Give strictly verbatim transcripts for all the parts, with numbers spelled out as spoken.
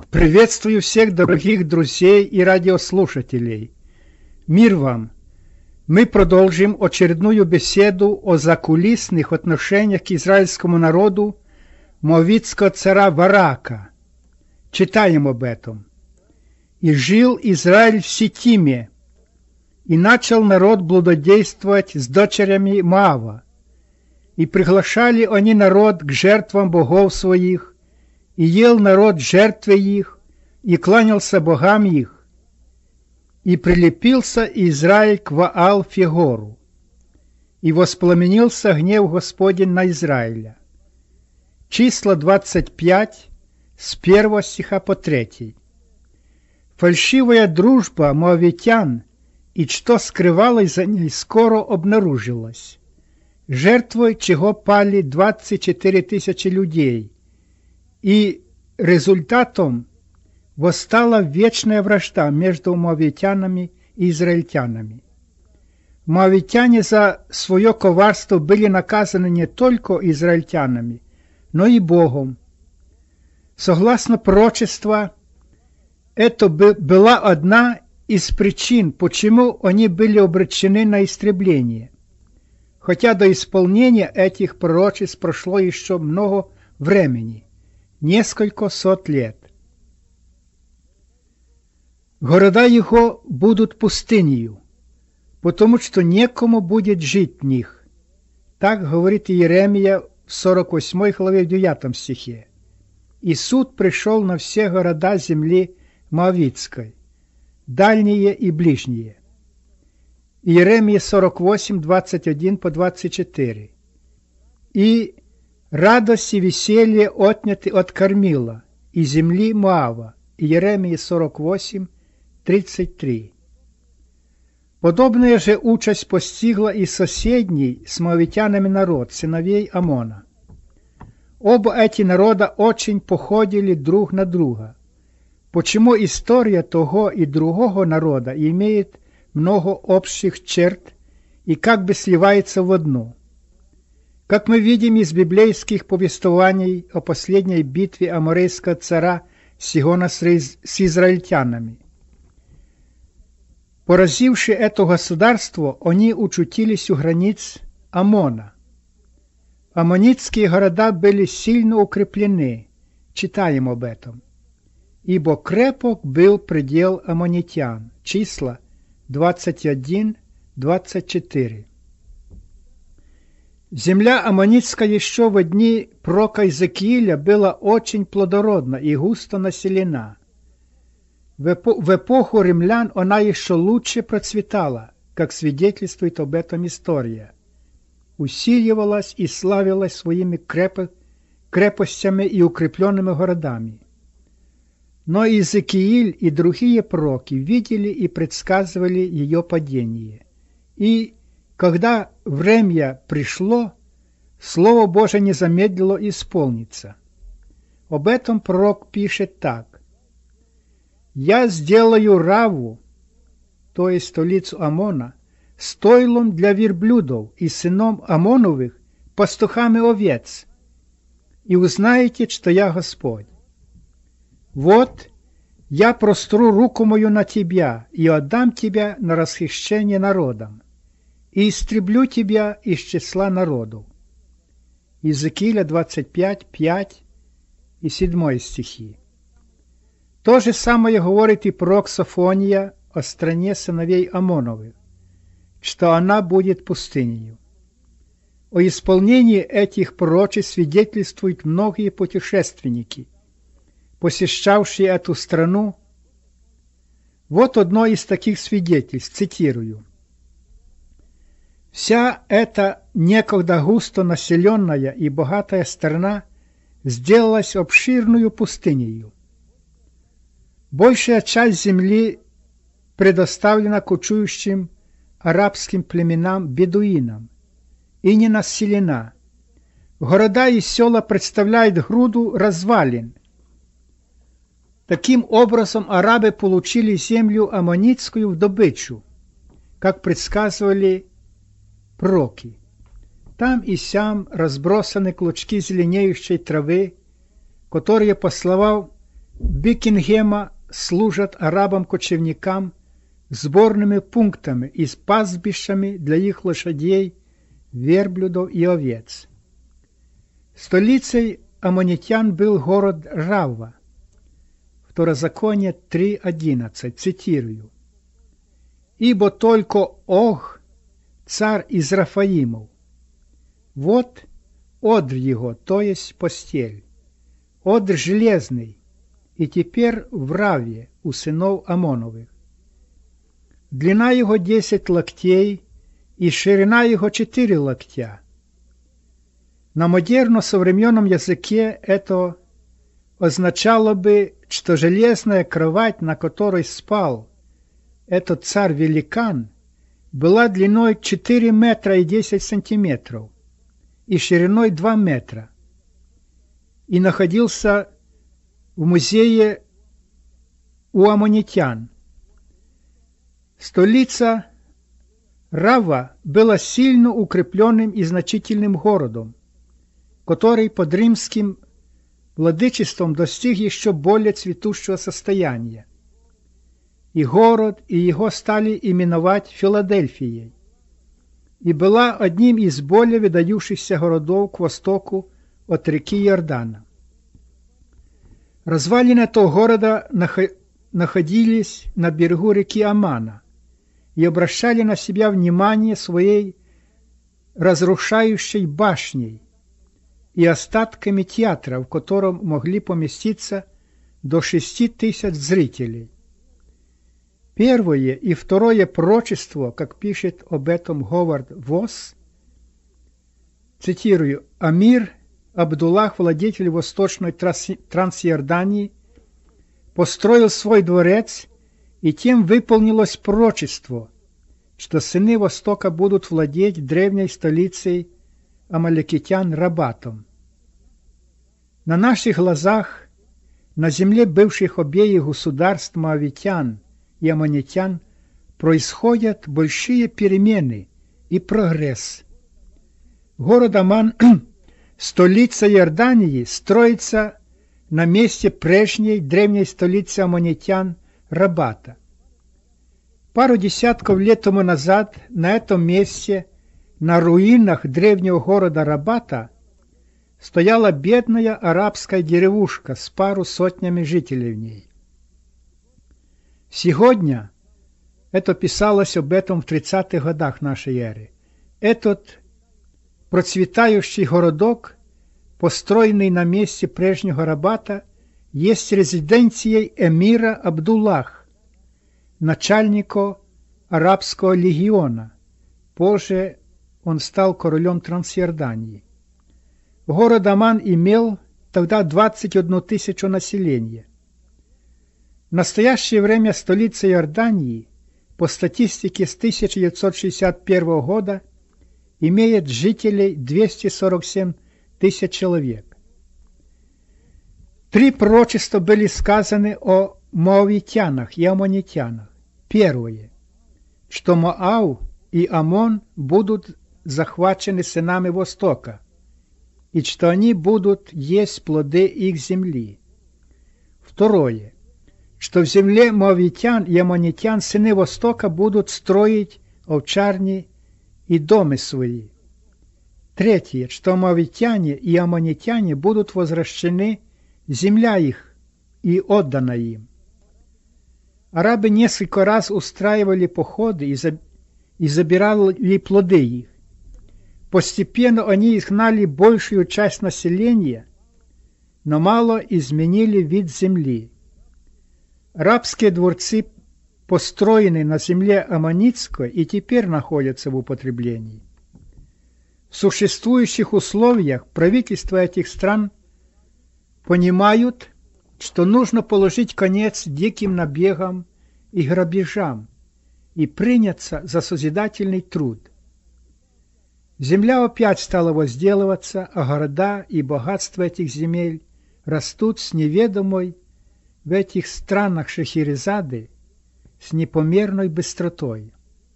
Приветствую всех дорогих друзей и радиослушателей. Мир вам! Мы продолжим очередную беседу о закулисных отношениях к израильскому народу моавитского царя Варака. Читаем об этом. «И жил Израиль в Ситиме, и начал народ блудодействовать с дочерями Моава. И приглашали они народ к жертвам богов своих, и ел народ жертвы их, и кланялся богам их. И прилепился Израиль к Ваал-Фегору, и воспламенился гнев Господень на Израиля». Числа двадцать пять, с первого стиха по третий. Фальшивая дружба моавитян, и что скрывалось за ней, скоро обнаружилось. Жертвой чего пали двадцать четыре тысячи людей, и результатом восстала вечная вражда между моавитянами и израильтянами. Моавитяне за свое коварство были наказаны не только израильтянами, но и Богом. Согласно пророчеству, это была одна из причин, почему они были обречены на истребление. Хотя до исполнения этих пророчеств прошло еще много времени, несколько сот лет. Города его будут пустынью, потому что некому будет жить в них. Так говорит Иеремия в сорок восьмой главе в девятом стихе. «И суд пришел на все города земли Моавитской, дальние и ближние». Иеремия сорок восемь, двадцать один по двадцать четыре. «И радость и веселье отняты от кормила и земли Моава». Иеремия сорок восемь, тридцать три. Подобная же участь постигла и соседний с моавитянами народ, сыновей Амона. Оба эти народа очень походили друг на друга. Почему история того и другого народа имеет много общих черт и как бы сливается в одну? Как мы видим из библейских повествований о последней битве аморейского царя Сигона с израильтянами. Поразивши это государство, они учутились у границ Амона. Аммонитские города были сильно укреплены, читаем об этом. «Ибо крепок был предел аммонитян». Числа двадцать один, двадцать четыре. Земля аммонитская еще в дни пророка Иезекииля была очень плодородна и густо населена. В эпоху римлян она еще лучше процветала, как свидетельствует об этом история. Усиливалась и славилась своими креп... крепостями и укрепленными городами. Но Иезекииль и другие пророки видели и предсказывали ее падение. И когда время пришло, Слово Божие не замедлило исполниться. Об этом пророк пишет так. «Я сделаю Раву», то есть столицу Амона, стойлом для верблюдов и сыном Амоновых пастухами овец, и узнаете, что я Господь. Вот я простру руку мою на тебя и отдам тебя на расхищение народам, и истреблю тебя из числа народов». Иезекииля двадцать пять, пять и семь стихи. То же самое говорит и пророк Софония о стране сыновей Амоновых, что она будет пустынью. О исполнении этих пророчеств свидетельствуют многие путешественники, посещавшие эту страну. Вот одно из таких свидетельств, цитирую. «Вся эта некогда густо населенная и богатая страна сделалась обширную пустынею. Большая часть земли предоставлена кочующим арабским племенам бедуинам и не населена. Города и села представляют груду развалин. Таким образом, арабы получили землю аммонитскую в добычу, как предсказывали пророки. Там и сям разбросаны клочки зеленеющей травы, которые, по словам Бекингема служат арабам-кочевникам сборными пунктами и с пастбищами для их лошадей, верблюдов и овец. Столицей аммонитян был город Равва. Второзаконие три одиннадцать, цитирую. «Ибо только Ог, царь из Рафаимов, вот одр его, то есть постель, одр железный, и теперь в Раве у сынов Амоновых. Длина его десять локтей и ширина его четыре локтя». На модерно-современном языке это означало бы, что железная кровать, на которой спал этот царь-великан, была длиной четыре метра и десять сантиметров и шириной два метра и находился в музее у аммонитян. Столица Рава была сильно укрепленным и значительным городом, который под римским владычеством достиг еще более цветущего состояния. И город, и его стали именовать Филадельфией, и была одним из более выдающихся городов к востоку от реки Иордана. Развалины этого города находились на берегу реки Амана и обращали на себя внимание своей разрушающей башней и остатками театра, в котором могли поместиться до шести тысяч зрителей. Первое и второе пророчество, как пишет об этом Говард Восс, цитирую, «Амир Абдуллах, владетель Восточной Трансиордании, построил свой дворец, и тем выполнилось пророчество, что сыны Востока будут владеть древней столицей амалекитян Рабатом. На наших глазах на земле бывших обеих государств моавитян и аммонитян происходят большие перемены и прогресс. Город Аман, столица Иордании, строится на месте прежней древней столицы аммонитян Рабата. Пару десятков лет тому назад на этом месте, на руинах древнего города Рабата, стояла бедная арабская деревушка с пару сотнями жителей в ней. Сегодня, это писалось об этом в тридцатых годах нашей эры, этот процветающий городок, построенный на месте прежнего Рабата, есть резиденцией эмира Абдуллах, начальника арабского легиона. Позже он стал королем Трансиордании. Город Аман имел тогда двадцать одну тысячу населения. В настоящее время столица Иордании, по статистике с тысяча девятьсот шестьдесят первого года, имеет жителей двести сорок семь тысяч человек. Три пророчества были сказаны о моавитянах и аммонитянах. Первое, что Моав и Амон будут захвачены сынами Востока, и что они будут есть плоды их земли. Второе, что в земле моавитян и аммонитян сыны Востока будут строить овчарни и дома свои. Третье, что моавитяне и аммонитяне будут возвращены, земля их и отдана им. Арабы несколько раз устраивали походы и, за... и забирали плоды их. Постепенно они изгнали большую часть населения, но мало изменили вид земли. Арабские дворцы, построенные на земле аммонитской, и теперь находятся в употреблении. В существующих условиях правительства этих стран понимают, что нужно положить конец диким набегам и грабежам и приняться за созидательный труд. Земля опять стала возделываться, а города и богатства этих земель растут с неведомой в этих странах Шехерезады с непомерной быстротой.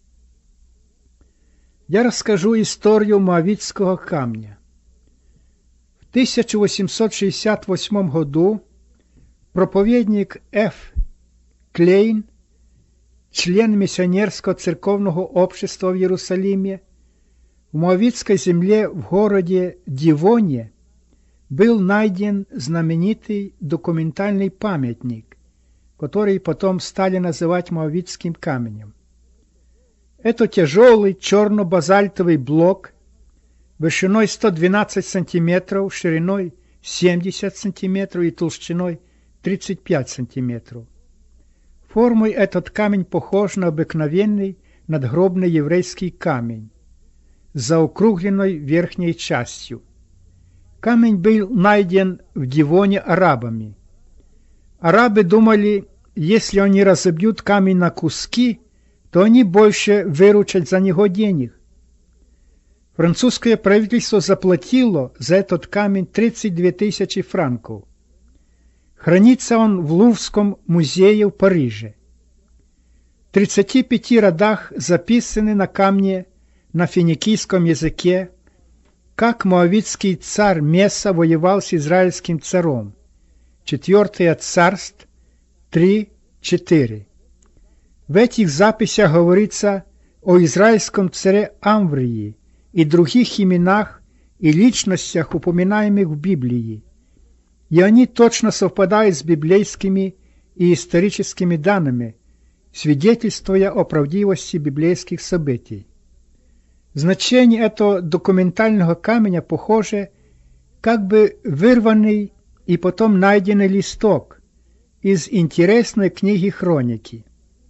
Я расскажу историю Моавитского камня. В тысяча восемьсот шестьдесят восьмом году Проповедник Ф. Клейн, член миссионерского церковного общества в Иерусалиме, в Моавитской земле в городе Дивоне был найден знаменитый документальный памятник, который потом стали называть Моавитским камнем. Это тяжелый черно-базальтовый блок вышиной сто двенадцать сантиметров, шириной семьдесят сантиметров и толщиной тридцать пять сантиметров. Формой этот камень похож на обыкновенный надгробный еврейский камень с заокругленной верхней частью. Камень был найден в Дивоне арабами. Арабы думали, если они разобьют камень на куски, то они больше выручат за него денег. Французское правительство заплатило за этот камень тридцать две тысячи франков. Хранится он в Луврском музее в Париже. В тридцати пяти родах записаны на камне на финикийском языке, как моавитский царь Меса воевал с израильским царем. Четвертое царств три четыре. В этих записях говорится о израильском царе Амврии и других именах и личностях, упоминаемых в Библии, и они точно совпадают с библейскими и историческими данными, свидетельствуя о правдивости библейских событий. Значение этого документального камня похоже, как бы вырванный и потом найденный листок из интересной книги хроники.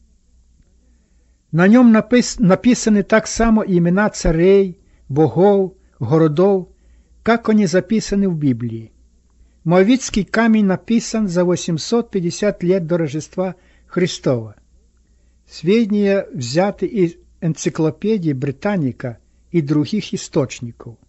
На нем напис- написаны так само имена царей, богов, городов, как они записаны в Библии. Моавитский камень написан за восемьсот пятьдесят лет до Рождества Христова. Сведения взяты из энциклопедии Британика и других источников.